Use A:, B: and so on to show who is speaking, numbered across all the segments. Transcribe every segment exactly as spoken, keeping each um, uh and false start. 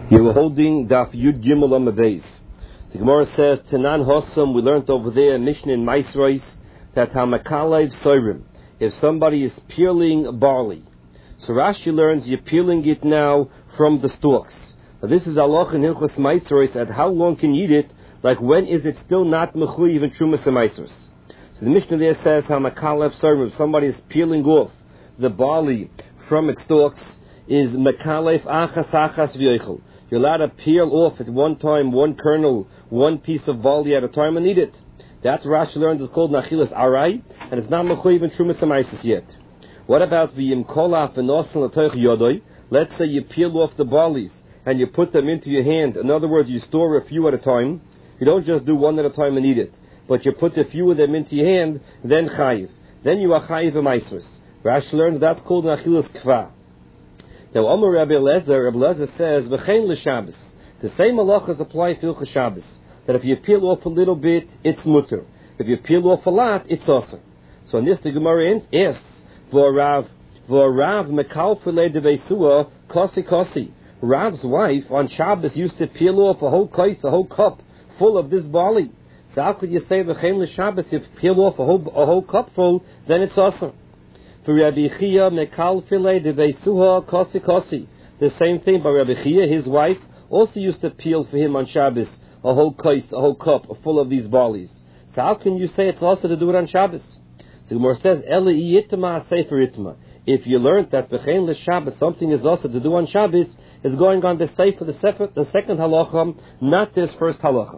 A: You were holding Daf Yud Gimel on the base. The Gemara says, Tanan Hossam, we learned over there, Mishnah in Maisrais, that Hamakalev Soirim, if somebody is peeling barley. So Rashi learns you're peeling it now from the stalks. Now this is Halach in Hilchos Maisrais, at how long can you eat it, like when is it still not Mechuyev in Trumas and Maisros. So the Mishnah there says, Hamakalev Soirim, if somebody is peeling off the barley from its stalks, is Makalev Achas Achas V'yochel. You're allowed to peel off at one time, one kernel, one piece of barley at a time and eat it. That's Rashi learns it's called Nachilas Arai, and it's not Mechuyev in Trumas Amaisis yet. What about V'yim Kolaf and Nosan L'Toich Yodoi? Let's say you peel off the barleys and you put them into your hand. In other words, you store a few at a time. You don't just do one at a time and eat it, but you put a few of them into your hand, then Chayiv. Then you are Chayiv Amaisis. Rashi learns that's called Nachilas Kva. Now, Omer Rabbi Eliezer, Rabbi Eliezer says, V'chein l'Shabbos. The same halachas apply to Hilchos Shabbos. That if you peel off a little bit, it's mutter. If you peel off a lot, it's also. So in this, the Gemara asks, V'arav, V'arav mekalfile deveisua, kosi kosi. Rav's wife on Shabbos used to peel off a whole kais, a whole cup full of this barley. So how could you say V'chein l'Shabbos, if you peel off a whole, a whole cup full, then it's also. For Rabbi Chia, mekalfile deveisuha, kosi kosi. The same thing by Rabbi Chia, his wife, also used to peel for him on Shabbos a whole kais, a whole cup full of these barleys. So how can you say it's also to do it on Shabbos? So Gemara says, Eli yitma sefer itma. If you learned that v'chein l'Shabbos something is also to do on Shabbos, is going on the sefer, the, sefer, the second halacha, not this first halacha.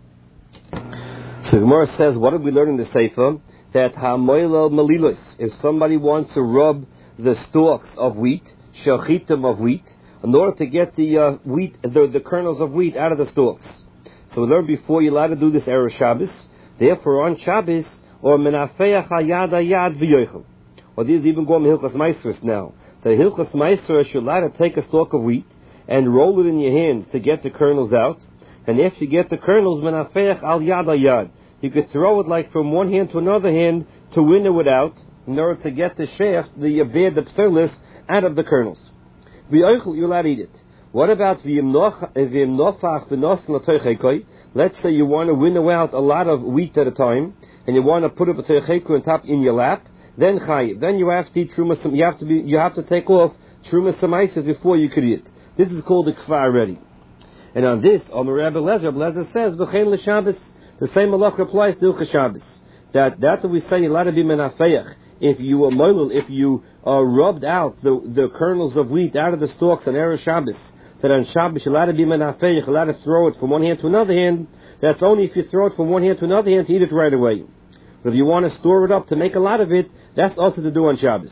A: So Gemara says, what did we learn in the sefer? That hamoilo malilos, if somebody wants to rub the stalks of wheat, shachitim of wheat, in order to get the uh, wheat, the, the kernels of wheat out of the stalks. So we learned before you're allowed to do this erev Shabbos. Therefore, on Shabbos, or menafeach hayad hayad v'yochel. Or these even go in Hilchos Maisros now. The Hilchos Maisros, you're allowed to take a stalk of wheat and roll it in your hands to get the kernels out. And if you get the kernels, menafeach al yad hayad. You could throw it like from one hand to another hand to winnow it out in order to get the shaft, the aved, the pselis, out of the kernels. V'yochel, you're allowed to eat it. What about v'yim nofach v'nosan l'toichekoi? Let's say you want to winnow out a lot of wheat at a time, and you want to put a toicheku on top in your lap. Then chayiv. Then you have to eat truma. You have to be. You have to take off truma samaisis before you could eat. This is called the kfa already. And on this, Omer Rabbi Eliezer, Rabbi Eliezer says v'chein l'Shabbos. The same halacha applies to Hilchos Shabbos. That that's what we say. You're allowed to be menafeach. If you were moilel, if you uh, rubbed out the the kernels of wheat out of the stalks on erev Shabbos, that on Shabbos you're allowed to be menafeich, allowed to throw it from one hand to another hand. That's only if you throw it from one hand to another hand to eat it right away. But if you want to store it up to make a lot of it, that's also to do on Shabbos.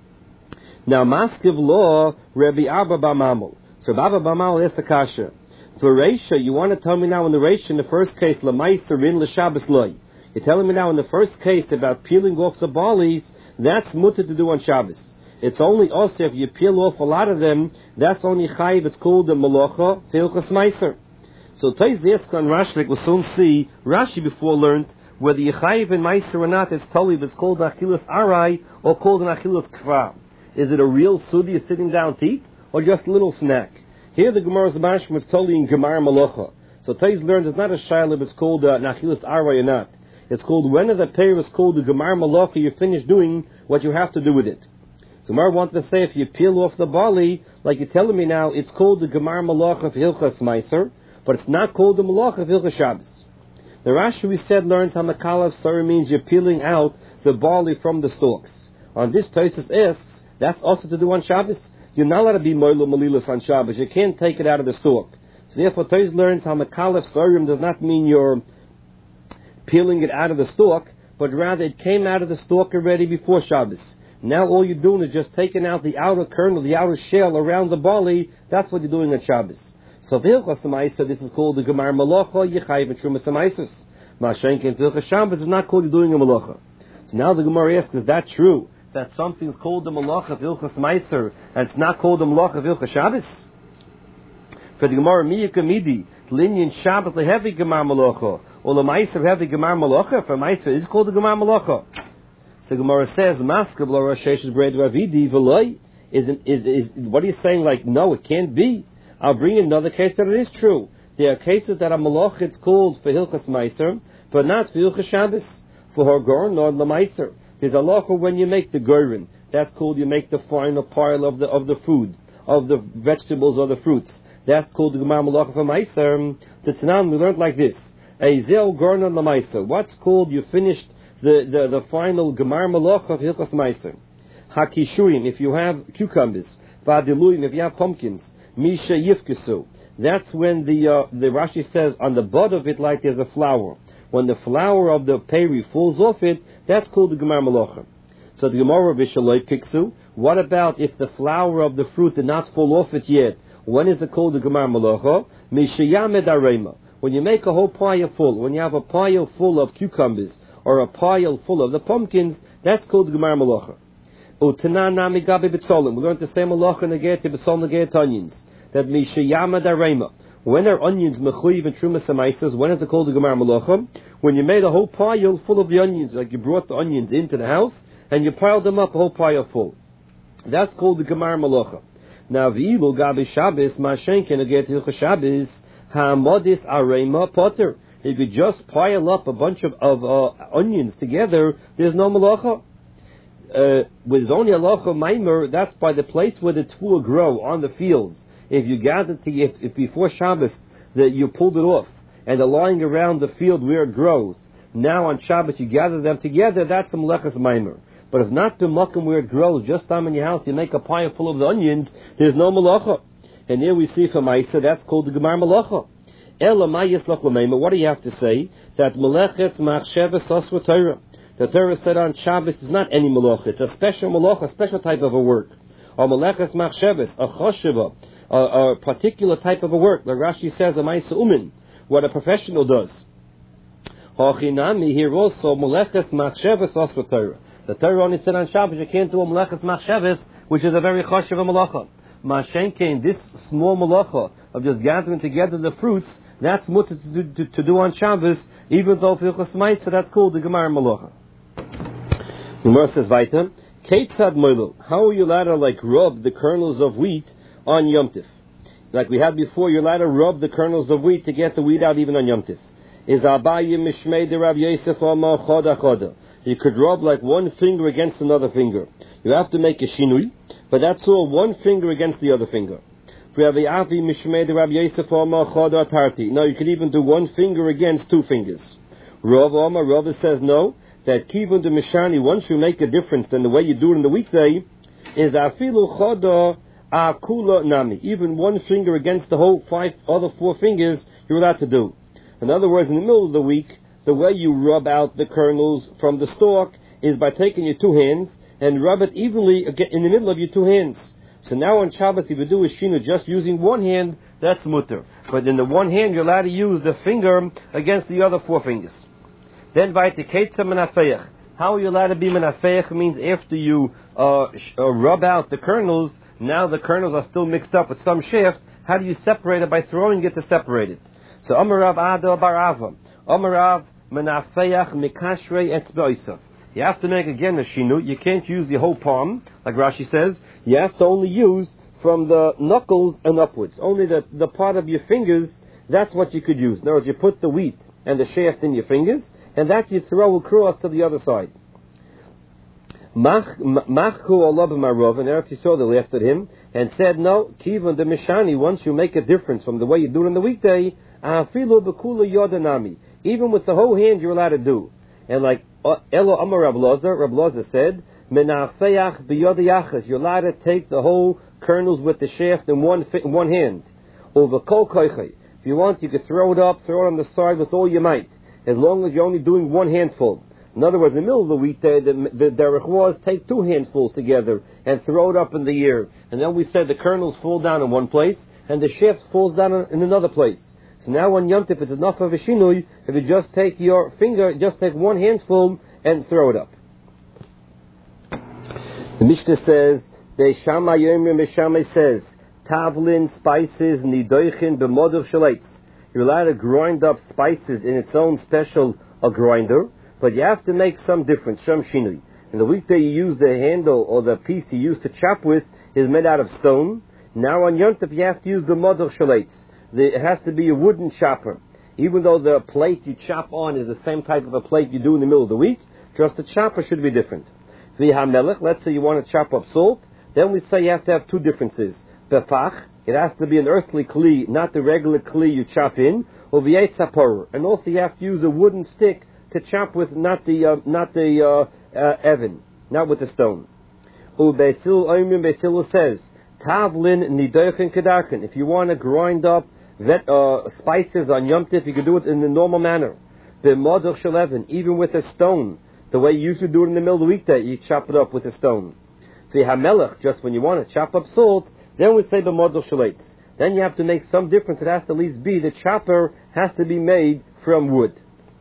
A: Now, maskiv law, Rabbi Abba Bamamel. So Abba Bamamel is the kasha. For Reisha, you want to tell me now in the Reisha, in the first case, Lamaiser in l'Shabbos loy. You're telling me now in the first case about peeling off the barleys, that's mutter to do on Shabbos. It's only also if you peel off a lot of them, that's only chayiv. It's called the malacha Hilchos Meiser. So Tais the on Rashi, we'll soon see. Rashi before learned whether you chayiv in Meiser or not. It's totally if it's called Achilas Arai or called an Achilas Kva. Is it a real sudi sitting down to eat or just a little snack? Here the Gemara's Mashma was totally in Gemar Malacha. So Tais learns it's not a shaila if it's called uh, Achilas Arai or not. It's called when the pair is called the Gemar Malacha. You finish doing what you have to do with it. So Gemara wanted to say if you peel off the barley, like you're telling me now, it's called the Gemar Malacha of Hilchos Meiser, but it's not called the Malacha of Hilchos Shabbos. The Rashi we said learns how Makalav Sari means you're peeling out the barley from the stalks. On this Tosfos asks, that's also to do on Shabbos. You're not allowed to be Moilo Malilos on Shabbos. You can't take it out of the stalk. So therefore Tosfos learns how Makalav Sari does not mean you're peeling it out of the stalk, but rather it came out of the stalk already before Shabbos. Now all you're doing is just taking out the outer kernel, the outer shell around the barley. That's what you're doing on Shabbos. So Hilchos Meiser, this is called the Gemar Malacha, Yechayiv and Trumas Meiser. Mashenkin and Hilchos Shabbos is not called you're doing a Malacha. So now the Gemara asks, is that true? That something's called the Malacha of Hilchos Meiser and it's not called the Malacha of Hilchos Shabbos? For the Gemara Miyaka Midi, Linyan Shabbos the heavy Gemar Malacha, or the Meiser heavy Gemar Malacha, for Meiser is called the Gemar Malacha. So Gemara says, Maskab la Rosh Hashanah bread Ravidi v'loy is is is what are you saying? Like no, it can't be. I'll bring another case that it is true. There are cases that a malach it's called for Hilchas Meiser, but not for Hilchas Shabbos, for Horgor nor the Meiser. There's a halacha when you make the gorin. That's called you make the final pile of the of the food, of the vegetables or the fruits. That's called the Gemara Malacha for Meiser. The Tanan we learned like this: Eizel Gornon Lamaisa. What's called you finished the, the, the final Gemara Malacha of Hilchas Meiser. Hakishurim, if you have cucumbers. Vadiluim, if you have pumpkins. Misha Yifkesu. That's when the uh, the Rashi says on the bud of it like there's a flower. When the flower of the peri falls off it, that's called the Gemara Malacha. So the Gemara Vishaloi Piksu. What about if the flower of the fruit did not fall off it yet? When is it called the Gemara Malacha? Mishayamed Arema. When you make a whole pile full, when you have a pile full of cucumbers or a pile full of the pumpkins, that's called the Gemara Malacha. Utananami Gabi B'Tzolim. We learned the same Malacha in the Get to B'Tzol Get onions. That Mishayamed Arema. When are onions mechuyev and trumas amaisas? When is it called the Gemara Malacha? When you made a whole pile full of the onions, like you brought the onions into the house and you piled them up a whole pile full. That's called the Gemara Malacha. Now, v'ilu gabi Shabbos, ma'ashenken again to Shabbos, ha'amodis arema potter. If you just pile up a bunch of, of uh, onions together, there's no Malacha. Uh, with only a Malacha Maimer, that's by the place where the tefua grow on the fields. If you gather to if, if before Shabbos that you pulled it off and they're lying around the field where it grows, now on Shabbos you gather them together, that's a Melechas Maimer. But if not the makom where it grows, just down in your house, you make a pile full of the onions, there's no Malacha. And here we see from Maisa, that's called the Gemara Malacha. Ela Mayis Lach L'Meima, what do you have to say? That Meleches Machsheves Osva Torah. The Torah said on Shabbos is not any Malacha, it's a special Malacha, a special type of a work. Or Meleches Machsheves, a Chosheва, A, a particular type of a work, like Rashi says, a Maisa Umin, what a professional does. Hachinami here also, Meleches Machsheves Osva Torah. The Torah only said on Shabbos you can't do a Meleches Machsheves, which is a very choshev malacha. Mashenkein, this small malacha of just gathering together the fruits, that's mutter to do, to, to do on Shabbos, even though for Hilchos Meiser, that's called the Gemara Malacha. The Gemara says, Vaitam, Keitzad Moilo, how are you allowed to like rub the kernels of wheat on Yom Tif? Like we had before, you're allowed to rub the kernels of wheat to get the wheat out even on Yom Tif. Is Abaye Mishmei de Rav Yosef Amar Choda Choda. You could rub like one finger against another finger. You have to make a shinui, but that's all one finger against the other finger. No, you could even do one finger against two fingers. Rav Omar, Rav says no, that kivun de mishani, once you make a difference than the way you do it in the weekday, is afilu choda akula nami. Even one finger against the whole five other four fingers, you're allowed to do. In other words, in the middle of the week, the way you rub out the kernels from the stalk is by taking your two hands and rub it evenly in the middle of your two hands. So now on Shabbos, if you do a shinu just using one hand, that's mutter. But in the one hand, you're allowed to use the finger against the other four fingers. Then by the keitza menafeich. How are you allowed to be menafeich? Means after you uh, sh- uh, rub out the kernels, now the kernels are still mixed up with some shaft. How do you separate it? By throwing it to separate it. So Amarav Adel Barava. Amarav menafeich mikashrei etzba'isov. You have to make again a shinu. You can't use the whole palm, like Rashi says. You have to only use from the knuckles and upwards. Only the, the part of your fingers, that's what you could use. In other words, you put the wheat and the shaft in your fingers, and that you throw across to the other side. Machku Allah b'marov, and Eretz Yisrael, they laughed at him and said, no, kivun de mishani, once you make a difference from the way you do it on the weekday, afilu b'kula yodanami. Even with the whole hand you're allowed to do. And like Elo Amar Rab Lozer, Rab Lozer said, Menafeach b'yodiyachas, you're allowed to take the whole kernels with the shaft in one in one hand. Over kol koichai. If you want, you could throw it up, throw it on the side with all your might, as long as you're only doing one handful. In other words, in the middle of the wheat, the, the, the derech was take two handfuls together and throw it up in the air. And then we said the kernels fall down in one place, and the shaft falls down in another place. So now on Yom Tif, it's enough of a shinui, if you just take your finger, just take one handful and throw it up. The Mishnah says, the Shammai Yomer Mishamai says, Tavlin, spices, nidoichin, b'moduch shalaitz. You're allowed to grind up spices in its own special uh, grinder, but you have to make some difference, some shinui. In the weekday you use the handle or the piece you use to chop with is made out of stone, Now on Yom Tov you have to use the model shalates. It has to be a wooden chopper. Even though the plate you chop on is the same type of a plate you do in the middle of the week, just the chopper should be different. V'hamelech, let's say you want to chop up salt, then we say you have to have two differences. Befach, it has to be an earthly kli, not the regular kli you chop in, or v'yetzapor, and also you have to use a wooden stick to chop with, not the uh, not the uh, uh, evan, not with the stone. Ubesil oimim Besil says, Tavlin nidochen kedarchen. If you want to grind up vet, uh, spices on Yom Tif, you can do it in the normal manner. The model shaleven, even with a stone, the way you usually do it in the middle of the weekday, you chop it up with a stone. The hamelech, just when you want to chop up salt, then we say the model shalates. Then you have to make some difference. It has to at least be the chopper has to be made from wood.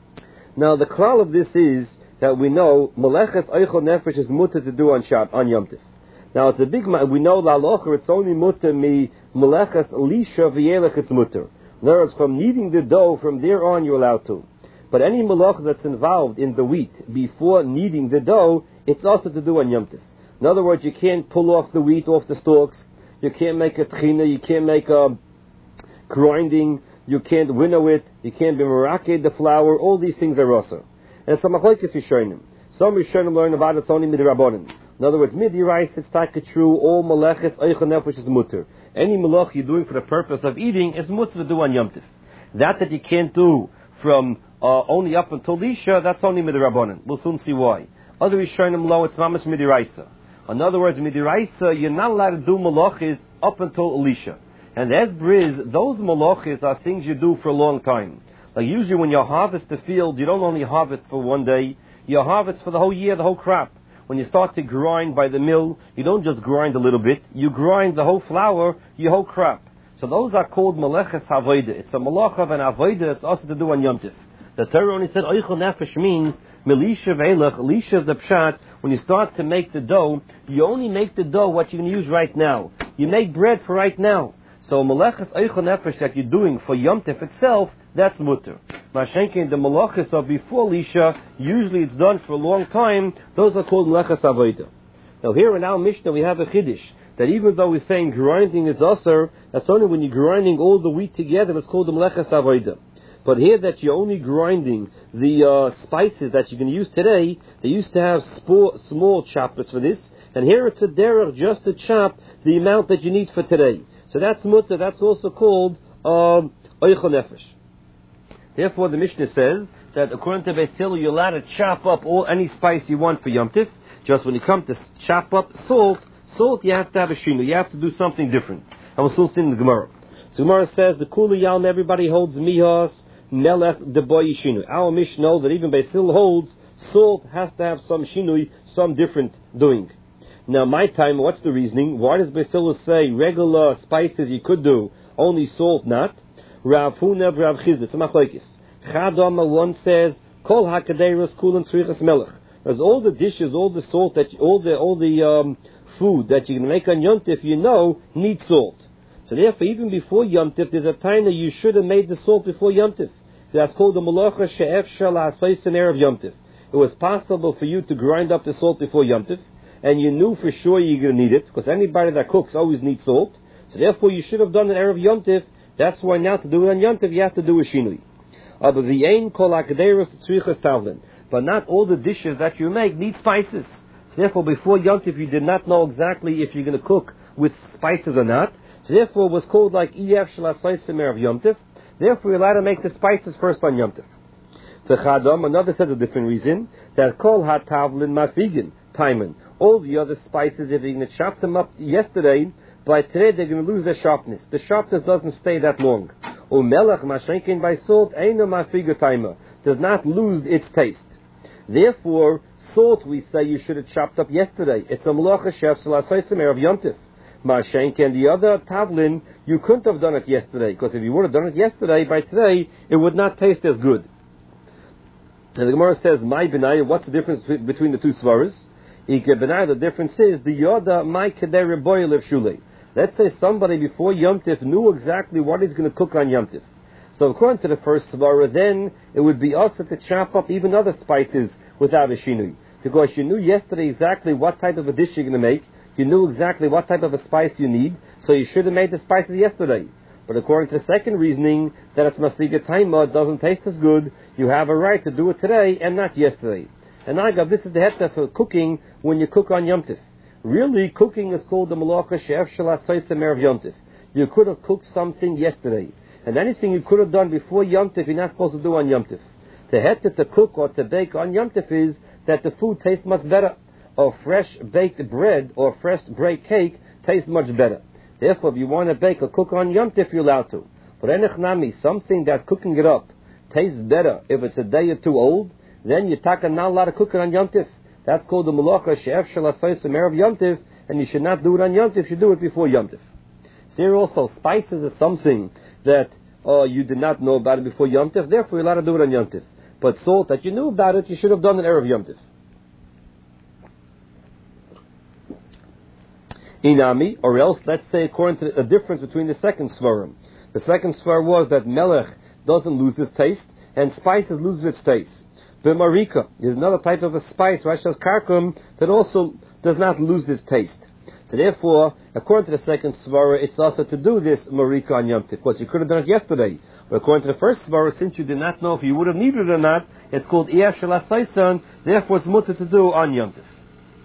A: Now the klal of this is that we know meleches eichel nefesh is mutter to do on Shab, on Yom Tif. Now it's a big, we know la locher, it's only mutter mi meleches lisha v'yelech, it's mutter. In other words, from kneading the dough, from there on you're allowed to. But any malach that's involved in the wheat before kneading the dough, it's also to do on Yom Tif. In other words, you can't pull off the wheat off the stalks, you can't make a tchina, you can't make a grinding, you can't winnow it, you can't be merakeh the flour, all these things are also. And some machlokes Rishonim. Some Rishonim learn about it's only midrabanan. In other words, midiraisa, it's taka true, all meleches, eichel nefesh is mutter. Any malach you're doing for the purpose of eating is mutter to do on Yom Tif. That that you can't do from uh, only up until Lisha, that's only midrabanan. We'll soon see why. Other Rishonim lo, it's mamash midiraisa. In other words, midiraisa, you're not allowed to do malachis up until Elisha. And as briz, those malachis are things you do for a long time. Like usually when you harvest the field, you don't only harvest for one day, you harvest for the whole year, the whole crop. When you start to grind by the mill, you don't just grind a little bit, you grind the whole flour, your whole crop. So those are called meleches havoida. It's a malach of an avoida that's also to do on Yom Tif. The Torah only said eichel nefesh means melisha ve'elach. Elisha is the pshat. When you start to make the dough, you only make the dough what you can use right now. You make bread for right now. So meleches eichel nefesh that you're doing for Yom Tif itself, that's mutter. Mashenkin, the malachis of before Lisha, usually it's done for a long time. Those are called meleches avodah. Now here in our Mishnah we have a chiddush that even though we're saying grinding is usher, that's only when you're grinding all the wheat together. It's called the meleches avodah. But here that you're only grinding the uh, spices that you can use today, they used to have small, small choppers for this, and here it's a derech just to chop the amount that you need for today. So that's mutter. That's also called eichel um, nefesh. Therefore, the Mishnah says that according to Beis Hillel, you're allowed to chop up all any spice you want for Yom Tif. Just when you come to chop up salt, salt you have to have a shinu. You have to do something different. And we'll still see in the Gemara. So Gemara says the kula yalm, everybody holds mihas melech deboy shinu. Our Mishnah knows that even Beis Hillel holds salt has to have some shinui, some different doing. Now, my time, what's the reasoning? Why does Beis Hillel say regular spices you could do, only salt not? Rav Huna, Rav Chizda, it's a machlokes. Chadama, one says, Kol hakaderos kulan tzrichas melech. There's all the dishes, all the salt that, you, all the all the um, food that you can make on Yom Tif, you know, need salt. So therefore, even before Yom Tif, there's a time that you should have made the salt before Yom Tif. That's called the malacha she'ef shel ha'asayis erev Yom Tif. It was possible for you to grind up the salt before Yom Tif, and you knew for sure you're going to need it, because anybody that cooks always needs salt. So therefore, you should have done it erev Yom Tif. That's why now to do it on Yom Tif, you have to do a shinui. But not all the dishes that you make need spices. So therefore, before Yom Tif, you did not know exactly if you're going to cook with spices or not. So therefore, it was called like Iyaf Shalasai Semer of Yom Tif. Therefore, you're allowed to make the spices first on Yom Tif. The Chadam, another says a different reason, that Kol HaTavlin Mafigin, Taiman. All the other spices, if you're going to chop them up yesterday, by today they're going to lose their sharpness. The sharpness doesn't stay that long. O melech mashenkin by salt, eino mafigur timer, does not lose its taste. Therefore, salt we say you should have chopped up yesterday. It's a malacha chef salasaisemer of Yom Tif. Mashenkin, the other tavlin, you couldn't have done it yesterday, because if you would have done it yesterday, by today it would not taste as good. And the Gemara says, "My benai, what's the difference between the two svaras?" Ike benai, the difference is the yoda my kedere boilev shulei. Let's say somebody before Yom Tif knew exactly what he's going to cook on Yom Tif. So according to the first svara, then it would be also to chop up even other spices without a shinui. Because you knew yesterday exactly what type of a dish you're going to make. You knew exactly what type of a spice you need. so you should have made the spices yesterday. But according to the second reasoning, that it's Masiga Taima, it doesn't taste as good, you have a right to do it today and not yesterday. And I got this is the heta for cooking when you cook on Yom Tif. Really, cooking is called the Malacha She'ef Shalasayse Merev Yom Tif. You could have cooked something yesterday. And anything you could have done before Yom Tif, you're not supposed to do on Yom Tif. The heta to cook or to bake on Yom Tif is that the food tastes much better. Or fresh baked bread or fresh baked cake tastes much better. Therefore, if you want to bake or cook on Yom Tif, you're allowed to. But enechnami, something that cooking it up tastes better if it's a day or two old, then you're talking not allowed to cook it on Yom Tif. That's called the Malacha She'ef Shalasayse Merev Yom Tif, and you should not do it on Yom Tif, you should do it before Yom Tif. So here also, spices is something that uh, you did not know about it before Yom Tif, therefore you're allowed to do it on Yom Tif. But salt that you knew about it, you should have done it Erev Yom Tif. Inami, or else, let's say, according to a difference between the second svarim. The second svar was that melech doesn't lose its taste, and spices lose its taste. B'marika is another type of a spice, rashas karkum, that also does not lose its taste. So therefore, according to the second svara, it's also to do this marika on Yom Tif, because you could have done it yesterday. But according to the first svara, since you did not know if you would have needed it or not, it's called iyah shalasaysan, therefore it's mutter to do on Yom Tif.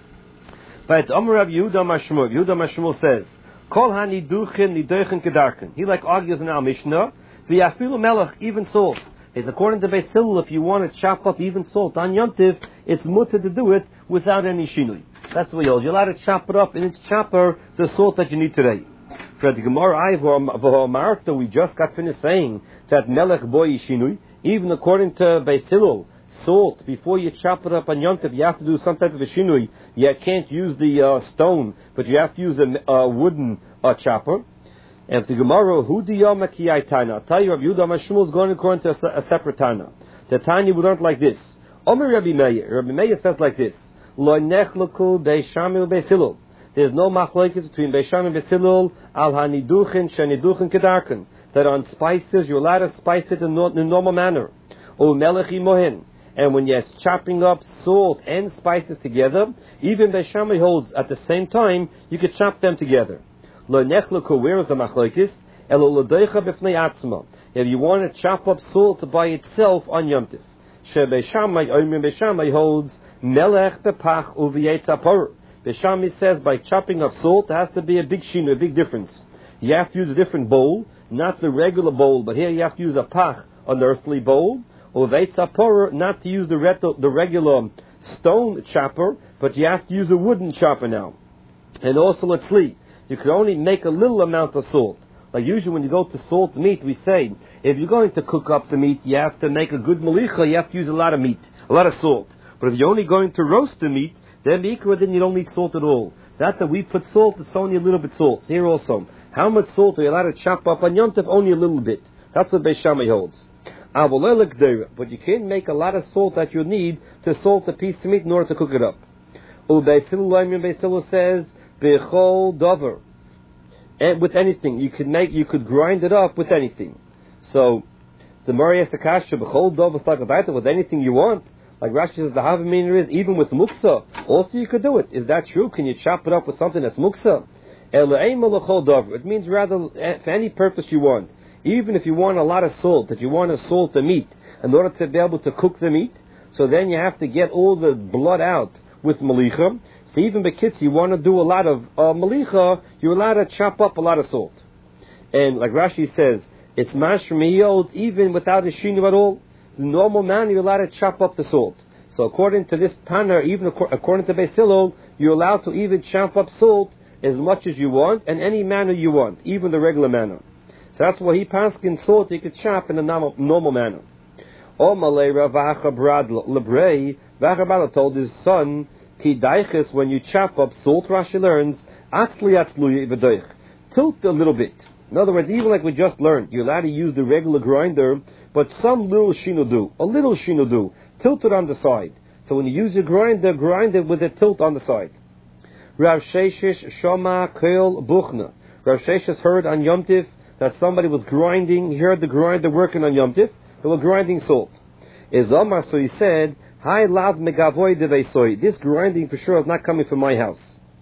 A: But Amar Rav Yehuda Mashmur, Yehuda Mashmur says, Kol haniduchin niduchin kedarkin. He like argues in our Mishnah, v'yafilu melech, even salt. It's according to Beis Hillel, if you want to chop up even salt on Yom Tif, it's mutter to do it without any shinui. That's what he holds. You're allowed to chop it up in its chopper, the salt that you need today. For the Gemara, Marta, we just got finished saying that melech boy shinui, even according to Beis Hillel, salt, before you chop it up on Yom Tov, you have to do some type of a shinui. You can't use the uh, stone, but you have to use a uh, wooden uh, chopper. And the Gemara, who do Yom Kiyai Tana? I'll tell you, Rabbi Yehuda Mashmul is going according to a, a separate Tana. The Tanya we learned like this. Omer Rabbi Meir. Rabbi Meir says like this. Lo nechluku Beishami Beis Hillel. There's no machlokes between Beishami and Beis Hillel al haniduchin sheniduchin kedarkin. That on spices you're allowed to spice it in a normal manner. O melechi mohin. And when you're chopping up salt and spices together, even Beishami holds at the same time you could chop them together. Lo nechluku, where is the machlokes? Elo lodoicha b'fnei atzma. If you want to chop up salt by itself on Yom Tif. She Beishami, Omer Beishami holds melech bepach uviyetz apor. Beishami says by chopping up salt there has to be a big shin, a big difference. You have to use a different bowl, not the regular bowl, but here you have to use a pach, an earthly bowl. Uviyetz apor, not to use the, reto, the regular stone chopper, but you have to use a wooden chopper now. And also letzli, you can only make a little amount of salt. Like usually when you go to salt meat, we say, if you're going to cook up the meat, you have to make a good malicha, you have to use a lot of meat, a lot of salt. But if you're only going to roast the meat, then then you don't need salt at all. That that we put salt, it's only a little bit salt. Here also, how much salt are you allowed to chop up on Yom Tov? Only a little bit. That's what Beis Shammai holds. But you can't make a lot of salt that you need to salt a piece of meat in order to cook it up. Beis Hillel says, Bechol Dover. And with anything, you could make, you could grind it up with anything. So, the Mari has the kasha, Bechol Dover Slagabaita, with anything you want. Like Rashi says, the Havamina is, even with muksa, also you could do it. Is that true? Can you chop it up with something that's muksa? It means rather, for any purpose you want. Even if you want a lot of salt, that you want to salt the meat, in order to be able to cook the meat, so then you have to get all the blood out with malicha. So even the kids, you want to do a lot of uh, malicha, you're allowed to chop up a lot of salt. And like Rashi says, it's mashmiyot even without a shinu at all. The normal man, you're allowed to chop up the salt. So according to this Tanner, even according to Beis Hillel, you're allowed to even chop up salt as much as you want, and any manner you want, even the regular manner. So that's why he passed in salt you could chop in a normal, normal manner. Omalei Ravacha Brad Lebrei, Vacha told his son, Ki daiches, when you chop up salt, Rashi learns, Atzli Atzluya V'doich. Tilt a little bit. In other words, even like we just learned, you're allowed to use the regular grinder, but some little shinu do, a little shinu do, tilt it on the side. So when you use your grinder, grind it with a tilt on the side. Rav Sheshes Shoma Keil Buchna. Rav Sheshes heard on Yom Tif that somebody was grinding, he heard the grinder working on Yom Tif, they were grinding salt. Izomar, so he said, Hai lav megavoy deveisoy. This grinding for sure is not coming from my house.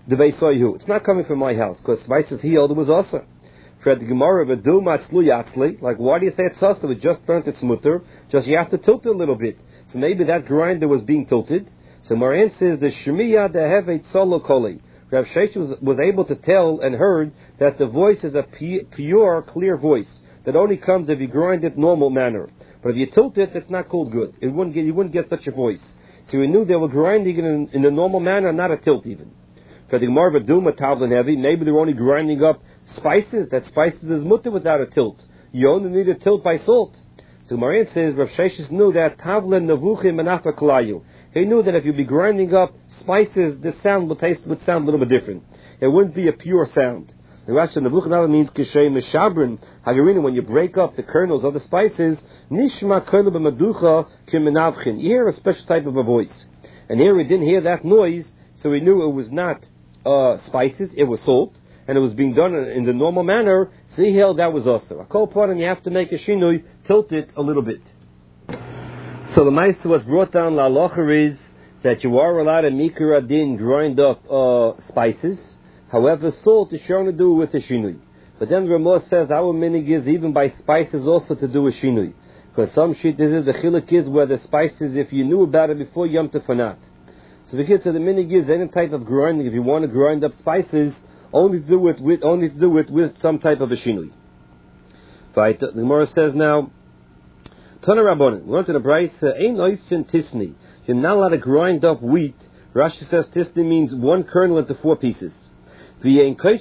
A: the Beisoihu. It's not coming from my house, because spices he held it was also. For the Gemara, V'du matzlu yatzli, like, why do you say it's also? It just burnt its mutter, just you have to tilt it a little bit. So maybe that grinder was being tilted. So Maran says, the Shemiya dehevet solo koli. Rav Sheshes was, was able to tell and heard that the voice is a pure, clear voice that only comes if you grind it normal manner. But if you tilt it, it's not called good. It wouldn't get, you wouldn't get such a voice. So we knew they were grinding it in, in a normal manner, not a tilt even. For the Gemara Duma Tavlin heavy, maybe they were only grinding up spices. That spices is mutter without a tilt. You only need a tilt by salt. So Maran says Rav Sheshes knew that Tavlin Navuchim and Afa Kalayu. He knew that if you be grinding up spices, the sound would taste would sound a little bit different. It wouldn't be a pure sound. The Rashi Navuchim means Kishay Meshabrin Hagarina. When you break up the kernels of the spices, Nishma Kernel b'Maducha Kimenavchin. You hear a special type of a voice, and here we didn't hear that noise, so we knew it was not uh, spices; it was salt, and it was being done in the normal manner. So he held that was also a kol part, and you have to make a shinui, tilt it a little bit. So the Maisa was brought down la halacha is that you are allowed to mikra adin grind up uh, spices. However, salt is shown to do with a shinui. But then Ramah says our minig is even by spices also to do a shinui. Because some shit is the chiluk is where the spices, if you knew about it before Yom Tov or not. So the kids, so the minig is any type of grinding. If you want to grind up spices, only do it with only do it with some type of a shinui. Right? The Gemara says now, Tana Rabbanan, we went to the Brayso, ein oisin tisni. You're not allowed to grind up wheat. Rashi says tisni means one kernel into four pieces. And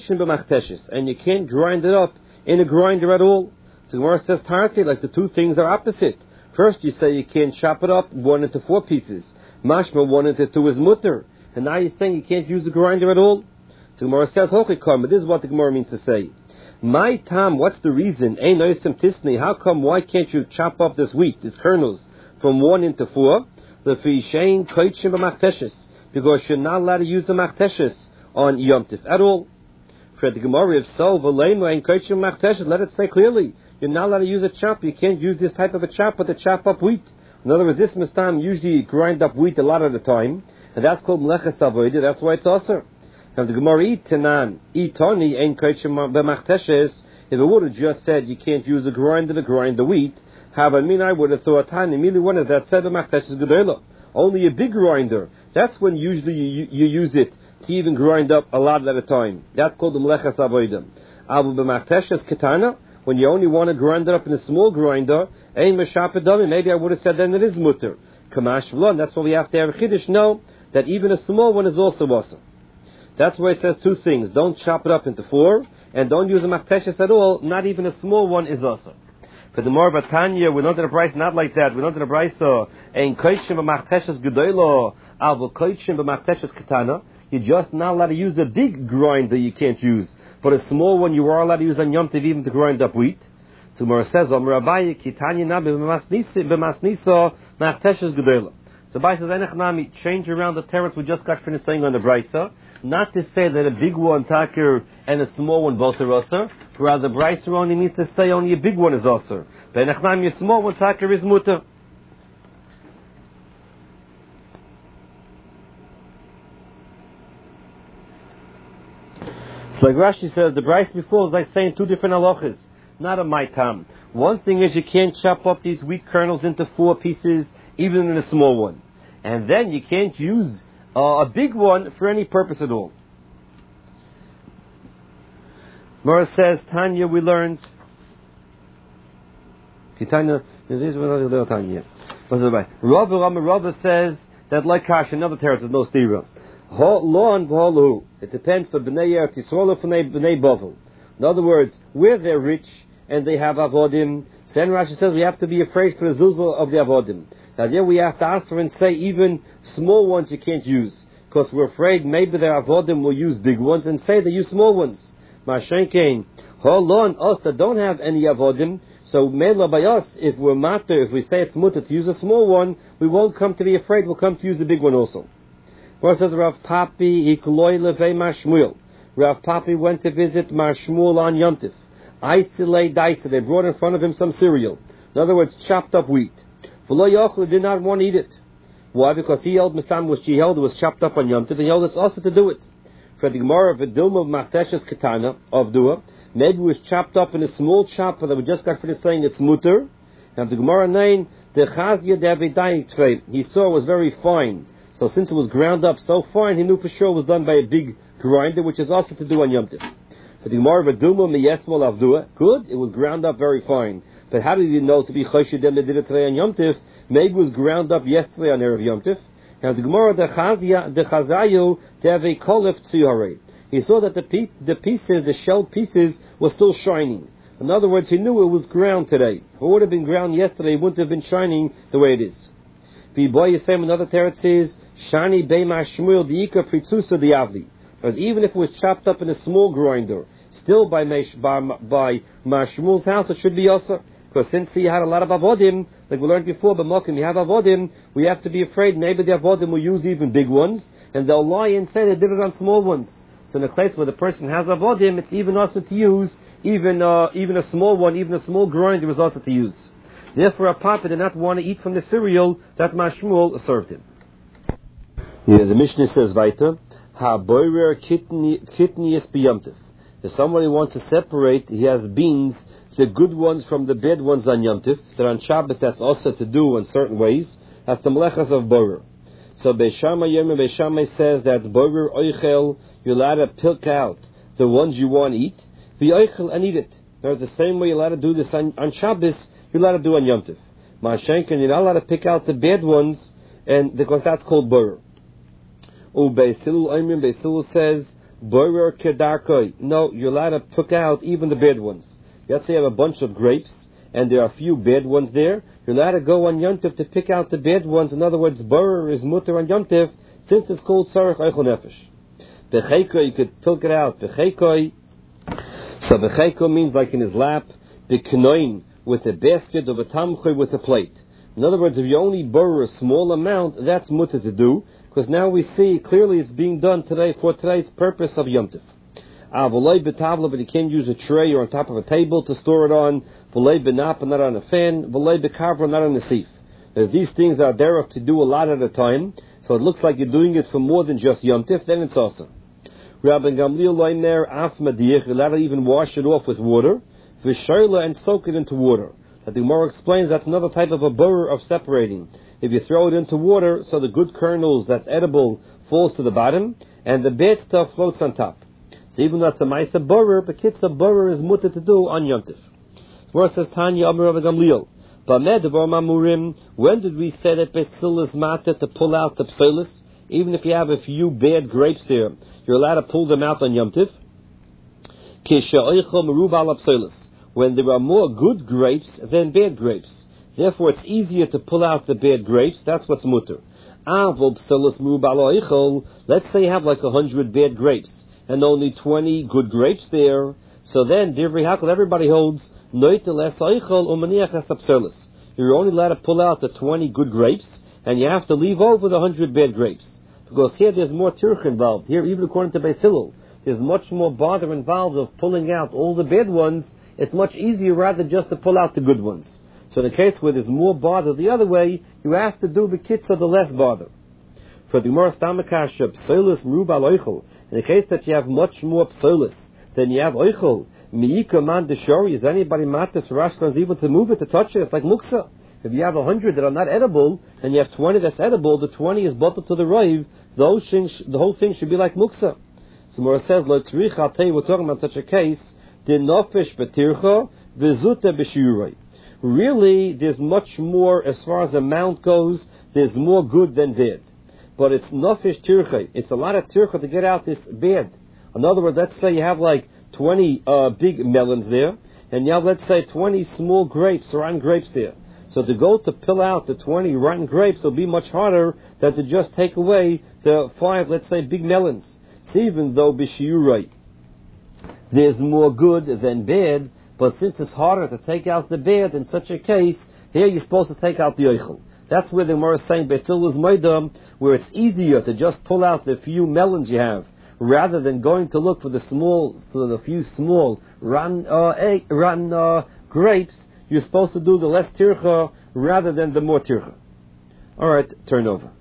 A: you can't grind it up in a grinder at all. So Gemara says tarti, like the two things are opposite. First you say you can't chop it up one into four pieces. Mashma one into two is mutter. And now you're saying you can't use a grinder at all. So Gemara says hochikam, this is what the Gemara means to say. My tam, what's the reason? Ein oisim tisni. How come? Why can't you chop up this wheat, these kernels, from one into four? Because you're not allowed to use the machteshes on Yom Tov at all. For the Gemara, if so, let it say clearly, you're not allowed to use a chop. You can't use this type of a chop, but to chop up wheat. In other words, this mistam usually grind up wheat a lot of the time, and that's called meleches avodah. That's why it's also. Now the Gemara eat tenan, eat toni, ain't kosher b'machteshes. If it would have just said you can't use a grinder to grind the wheat, have I mean I would have thought tani immediately one of that said b'machteshes gedola. Only a big grinder. That's when usually you, you use it to even grind up a lot at a time. That's called the meleches avodah. Abu b'machteshes ketana, when you only want to grind it up in a small grinder, ein meshapedami. Maybe I would have said then it is mutter. Kamash v'lon. That's why we have to have a chiddush know that even a small one is also awesome. That's why it says two things. Don't chop it up into four, and don't use a machteshes at all. Not even a small one is awesome. For the more Batanya, we don't have a price not like that. We don't have a price so ein koishim b'machteshes gedola, avu koishim b'machteshes ketana. You're just not allowed to use a big grinder you can't use. But a small one you are allowed to use on Yom Tov even to grind up wheat. So Mora says, Omer Abaye, Kitanya Nabi b'masnisa machteshes gedola. So Abaye says, Enech Nami, change around the terrace we just got finished saying on the Brayso. Not to say that a big one taker and a small one both are osir. Rather, the Brayso only means to say only a big one is osir. But Enech Nami, a small one taker is mutter. So like Rashi says, the Brayso before is like saying two different halachas. Not a my tam. One thing is you can't chop up these wheat kernels into four pieces, even in a small one. And then you can't use uh, a big one for any purpose at all. Mora says, Tanya, we learned. Tanya, Tanya. Rabba Rabba says that like Kash, another terrace is no stira. It depends for Bnei Eretz Yisrael or for Bnei Bavel. In other words, where they're rich and they have avodim, then Rashi says we have to be afraid for the zuzah of the avodim. Now there we have to answer and say even small ones you can't use, because we're afraid maybe their avodim will use big ones and say they use small ones. Mashenkein, holon us that don't have any avodim, so mela by us, if we're matter, if we say it's mutter to use a small one, we won't come to be afraid, we'll come to use a big one also. Where says Rav Papi ikloi levei Mashmuel. Rav Papi went to visit Mar Shmuel on Yom Tov. Isolate daisa. They brought in front of him some cereal. In other words, chopped up wheat. V'lo yochel did not want to eat it. Why? Because he held Mistam was he held it was chopped up on Yom Tov, and he held it's also to do it. For the Gemara, V'dilma Machteshes Ketana of Dua, maybe it was chopped up in a small chopper that we just got finished saying it's mutter. And the Gemara nine, the Chazia Davidai, he saw it was very fine. So since it was ground up so fine, he knew for sure it was done by a big grinder, which is also to do on Yom Tov. For the Gemara, V'dilma Miyesmol of Dua, good, it was ground up very fine. But how did you know to be Choshed them that did it today on Yom Tov? Maybe it was ground up yesterday on Erev Yom Tov. Now the Gemara, the Chazia, the Chazayu, Deve Kolef Tzihare. He saw that the pe- the pieces, the shell pieces, were still shining. In other words, he knew it was ground today. If it would have been ground yesterday, it wouldn't have been shining the way it is. V'boy Yisem, another teretz says, Shani Beima Shmuel Diika Pritzusa Diavli. Because even if it was chopped up in a small grinder, still by Mesh, by, by Mashmuel's house, it should be also. Because since he had a lot of avodim, like we learned before, but Mokim, you have avodim, we have to be afraid maybe the avodim will use even big ones, and they'll lie and say they did it on small ones. So in a place where the person has avodim, it's even also to use, even uh, even a small one, even a small grinder is also to use. Therefore, a papa did not want to eat from the cereal that Mashmuel served him. Yeah, the Mishnah says weiter, Ha boirer kitnius biyamtiv. If somebody wants to separate, he has beans, the good ones from the bad ones on Yom Tov. They're on Shabbos, that's also to do in certain ways. That's the melechas of borer. So Beishamai Yom Beishamai says that borer oichel, you're allowed to pick out the ones you want to eat, the oichel and eat it. There's the same way you're allowed to do this on, on Shabbos, you're allowed to do on Yom Tov. Ma'ashenken, you're not allowed to pick out the bad ones, and because that's called borer. Oh, Beisilul Oimrim, Beisilul says, borer kedarkoi. No, you're allowed to pick out even the bad ones. Let's say you have a bunch of grapes, and there are a few bad ones there. You're allowed to go on Yom Tov to pick out the bad ones. In other words, borer is mutter on Yom Tov, since it's called Sarach Eichel Nefesh. Becheiko, you could pick it out. Becheiko. So Becheiko means like in his lap. Beknoin, with a basket, of a tamchoy, with a plate. In other words, if you only borer a small amount, that's mutter to do, because now we see clearly it's being done today for today's purpose of Yom Tov. Ah, v'lei b'tavla, but you can't use a tray or on top of a table to store it on. V'lei b'napa, not on a fan. V'lei b'kavra, not on a sieve. There's these things are there to do a lot at a time, so it looks like you're doing it for more than just Yom Tov, then it's awesome. Rabbi Gamliel Leimer, af madiyach, you're allowed to even wash it off with water. V'shoyla, and soak it into water. That the Gemara explains that's another type of a borer of separating. If you throw it into water, so the good kernels that's edible falls to the bottom, and the bad stuff floats on top. So even though it's a ma'isa borer, but kitza borer is mutter to do on Yom Tov. Verse says Tanya Amar Rabbi Gamliel. When did we say that Besil is matter to pull out the psolis? Even if you have a few bad grapes there, you're allowed to pull them out on Yom Tov. When there are more good grapes than bad grapes. Therefore it's easier to pull out the bad grapes, that's what's mutter. Let's say you have like a hundred bad grapes, and only twenty good grapes there. So then, Divrei Hakol, everybody holds, you're only allowed to pull out the twenty good grapes, and you have to leave over the hundred bad grapes. Because here there's more tirch involved. Here, even according to Beis Hillel, there's much more bother involved of pulling out all the bad ones. It's much easier rather just to pull out the good ones. So in the case where there's more bother the other way, you have to do the kitzah, the less bother. For the Gemara Stamakasha, psolis merubal oichel. In the case that you have much more psolis than you have oichel, miika man deshori, is anybody matis rashlan is able to move it, to touch it? It's like muksa. If you have a hundred that are not edible, and you have twenty that's edible, the twenty is bottled to the rive, the whole thing, the whole thing should be like muksa. So Mora says, Lo tzrich, I'll tell you, we're talking about such a case, de nofesh betircha, v'zuta b'shiurei. Really, there's much more, as far as amount goes, there's more good than bad. But it's nofesh tircha. It's a lot of tircha to get out this bad. In other words, let's say you have like twenty uh, big melons there, and you have, let's say, twenty small grapes, rotten grapes there. So to go to pill out the twenty rotten grapes will be much harder than to just take away the five, let's say, big melons. So even though b'shiurei, there's more good than bad, but since it's harder to take out the bad in such a case, here you're supposed to take out the oichel. That's where the Gemara is saying Besil is maidam, where it's easier to just pull out the few melons you have, rather than going to look for the small, for the few small rotten, uh, egg, rotten uh, grapes. You're supposed to do the less tircha rather than the more tircha. All right, turn over.